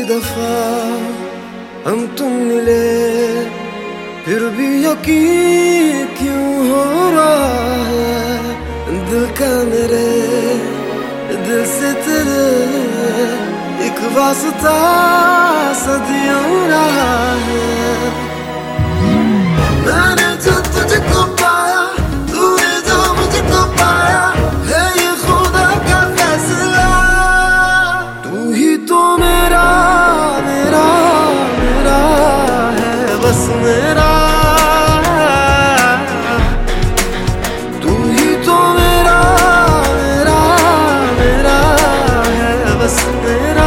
दफा हम तुम मिले, फिर भी यकीन क्यों हो रहा है दिल का मेरे दिल से तेरे एक वास्ता सदियों रहा है। मैंने जो तुझको पाया, तूने जो मुझको पाया, है ये खुदा का फैसला। तू ही तो मेरा मेरा मेरा है, बस मेरा। तू ही तो मेरा मेरा मेरा है, बस मेरा।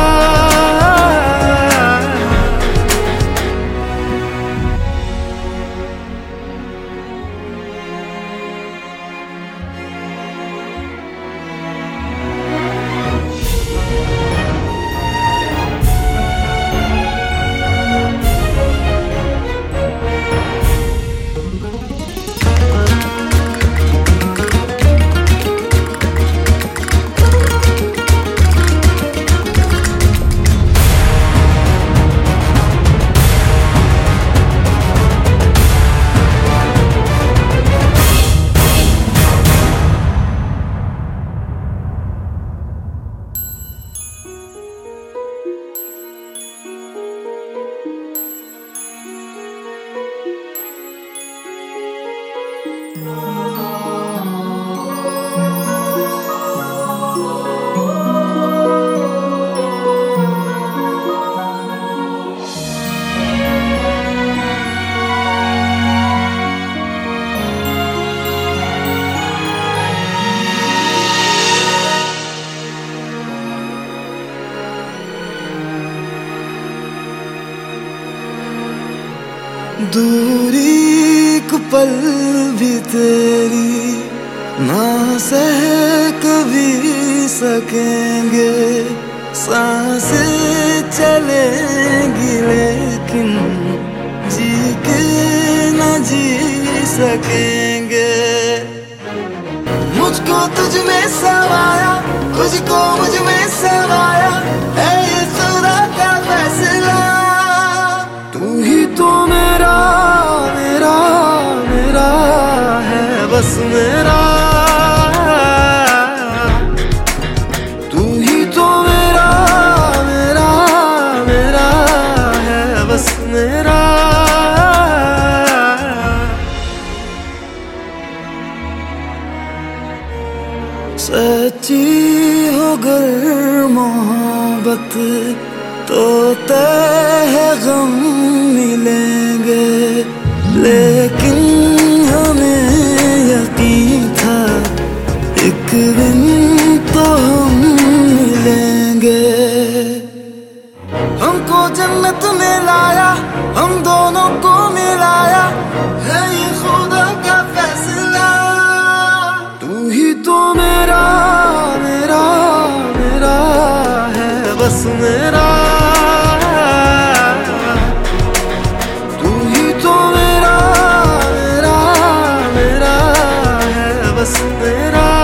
दूरी एक पल भी तेरी ना सह कभी सकेंगे, सांसें चलेंगी लेकिन जी के न जी सकेंगे। मुझको तुझ में समाया, तुझको मुझ में समाया, है ये खुदा का फैसला। तू ही तो मेरा मेरा मेरा है, बस मेरा। तू ही तो मेरा मेरा मेरा है, बस मेरा। सच्ची हो गर मोहब्बत तो तय है गम मिलेंगे, लेकिन हमें यकीन था एक दिन तो हम मिलेंगे। हमको जन्नत में लाया, हम दोनों को मिलाया, है ये खुदा का फैसला। तू ही तो मेरा मेरा मेरा है, बस मेरा। तू ही तो मेरा मेरा मेरा है, बस मेरा।